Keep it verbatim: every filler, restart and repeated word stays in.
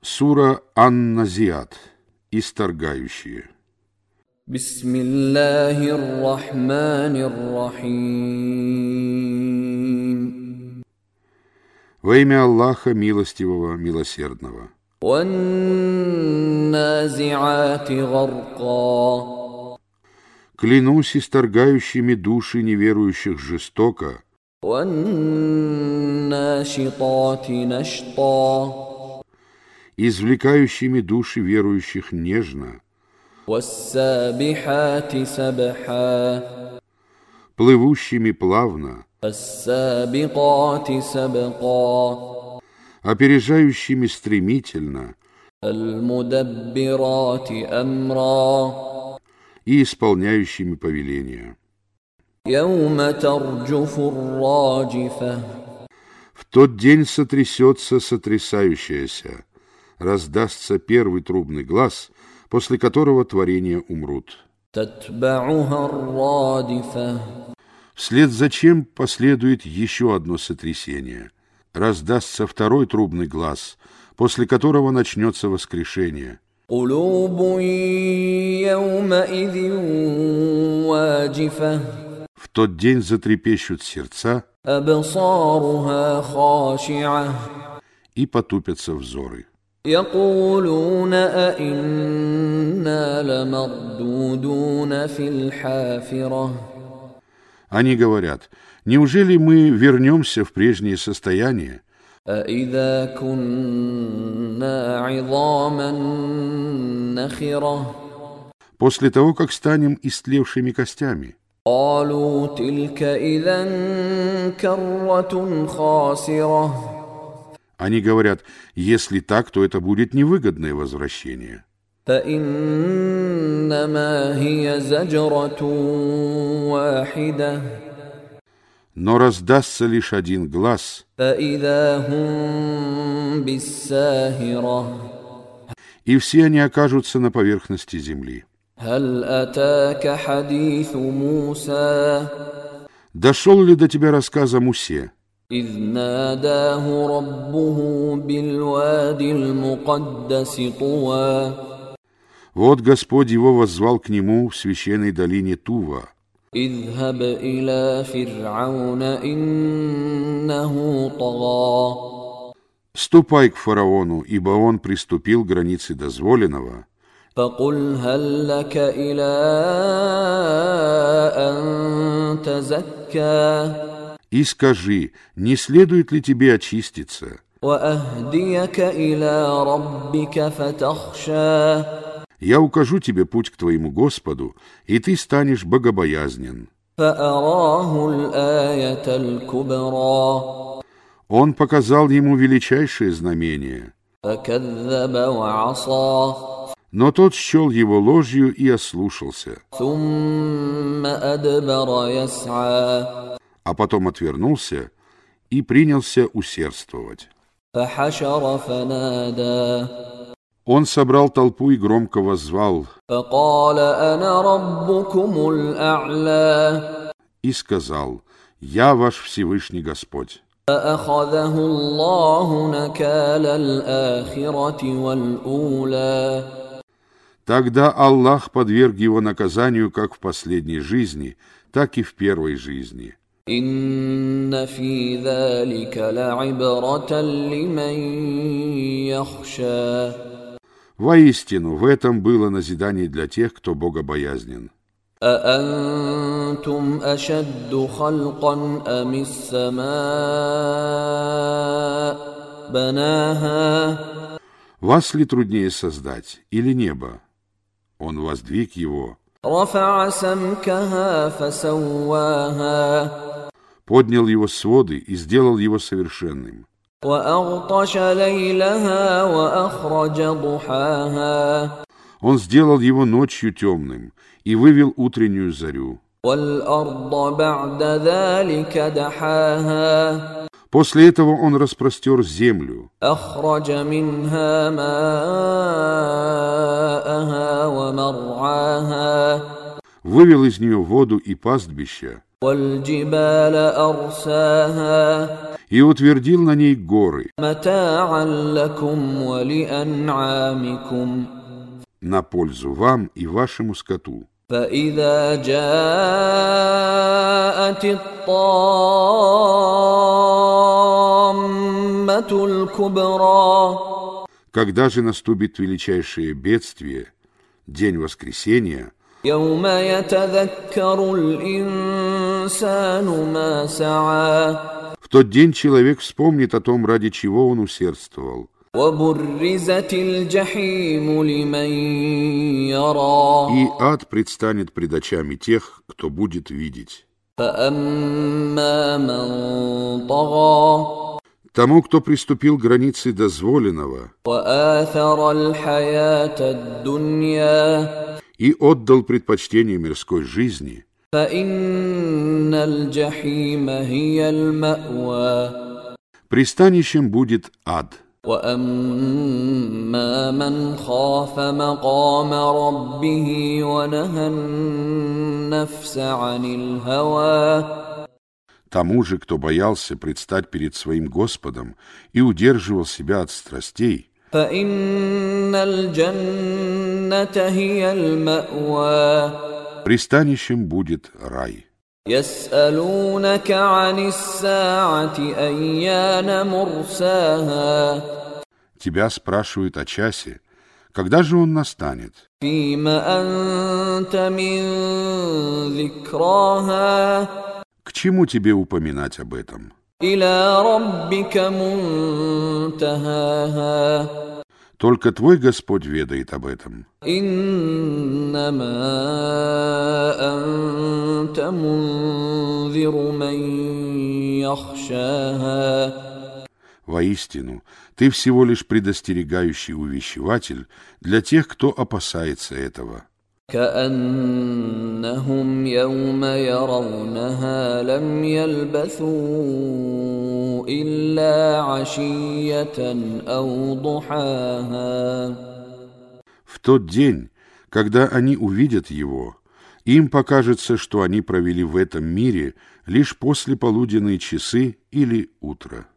Сура Ан-Назиат. Исторгающие. Бисмиллахир рахманир рахим. Во имя Аллаха Милостивого, Милосердного. Ван-назиати гарка. Клянусь исторгающими души неверующих жестоко. Ван-нашитати нашта. Извлекающими души верующих нежно. Вассабихати сабха. Плывущими плавно. Фассабикати сабка. Опережающими стремительно. Аль-мудаббирати амра. И исполняющими повеления. Яума тарджуфу ар-раджифа. В тот день сотрясется сотрясающаяся, раздастся первый трубный глас, после которого творения умрут. Татба'уха ар-радифа. Вслед за чем последует еще одно сотрясение. Раздастся второй трубный глас, после которого начнется воскрешение. Кулубун яумаидин ваджифа. В тот день затрепещут сердца, Абсаруха хаши'а. и потупятся взоры. يقولون أئنا لمردودون في الحافرة. Они говорят: неужели мы вернемся в прежнее состояние? أإذا كنا عظاما نخرة. После того, как станем истлевшими костями. قالوا تلك إذا كرة خاسرة. Они говорят: если так, то это будет невыгодное возвращение. فإنما هي زجرة واحدة. Но раздастся лишь один глас, فإذا هم بالساهرة. и все они окажутся на поверхности земли. هل أتاك حديث موسى. Дошел ли до тебя рассказ о Мусе, إذ ناداه ربه بالواد المقدس طوى. вот Господь его воззвал к нему в священной долине Тува: اذهب إلى فرعون إنه طغى. ступай к фараону, ибо он приступил к границе дозволенного. فقل هل لك إلى أن تزكى. И скажи, не следует ли тебе очиститься? وأهديك إلى ربك فتخشى. Я укажу тебе путь к твоему Господу, и ты станешь богобоязнен. فأراه الآية الكبرى. Он показал ему величайшее знамение. فكذب وعصى. Но тот счел его ложью и ослушался, ثم أدبر يسعى. а потом отвернулся и принялся усердствовать. فحشر فنادى. Он собрал толпу и громко воззвал, فقال أنا ربكم الأعلى. и сказал: «Я ваш Всевышний Господь». فأخذه الله نكال الآخرة والأولى. Тогда Аллах подверг его наказанию как в последней жизни, так и в первой жизни. إن في ذلك لعبرة لمن يخشى. Воистину, в этом было назидание для тех, кто богобоязнен. أأنتم أشد خلقا أم السماء بناها. Вас ли труднее создать, или небо? Он воздвиг его. رفع سمكها فسواها. Поднял его своды и сделал его совершенным. وأغطش ليلها وأخرج ضحاها. Он сделал его ночью темным и вывел утреннюю зарю. والأرض بعد ذلك دحاها. После этого он распростер землю. أخرج منها ماءها ومرعاها. Вывел из нее воду и пастбища. والجبال أرساها и утвердил на ней горы متاعا لكم ولأنعامكم на пользу вам и вашему скоту. فإذا جاءت الطامة الكبرى Когда же наступит величайшее бедствие, день воскресения, يوم يتذكر الإنسان ما سعى в тот день человек вспомнит о том, ради чего он усердствовал. وبرزت الجحيم لمن يرى И ад предстанет пред очами тех, кто будет видеть. فأما من طغى Тому, кто приступил к границе дозволенного وآثر الحياة الدنيا и отдал предпочтение мирской жизни, فإن الجحيم هي المأوى пристанищем будет ад. وأما من خاف مقام ربه ونهى النفس عن الهوى Тому же, кто боялся предстать перед своим Господом и удерживал себя от страстей, فإن الجنة هي المأوى пристанищем будет рай. يسألونك عن الساعة أيان مرساها Тебя спрашивают о часе, когда же он настанет? فيم أنت من ذكراها К чему тебе упоминать об этом? إلى ربك منتهاها Только твой Господь ведает об этом. إنما أنت منذر من يخشاها Воистину, ты всего лишь предостерегающий увещеватель для тех, кто опасается этого. كأنهم يوم يرونها لم يلبثوا إلا عشية أو ضحاها. В тот день, когда они увидят его, им покажется, что они провели в этом мире лишь после полуденные часы или утро.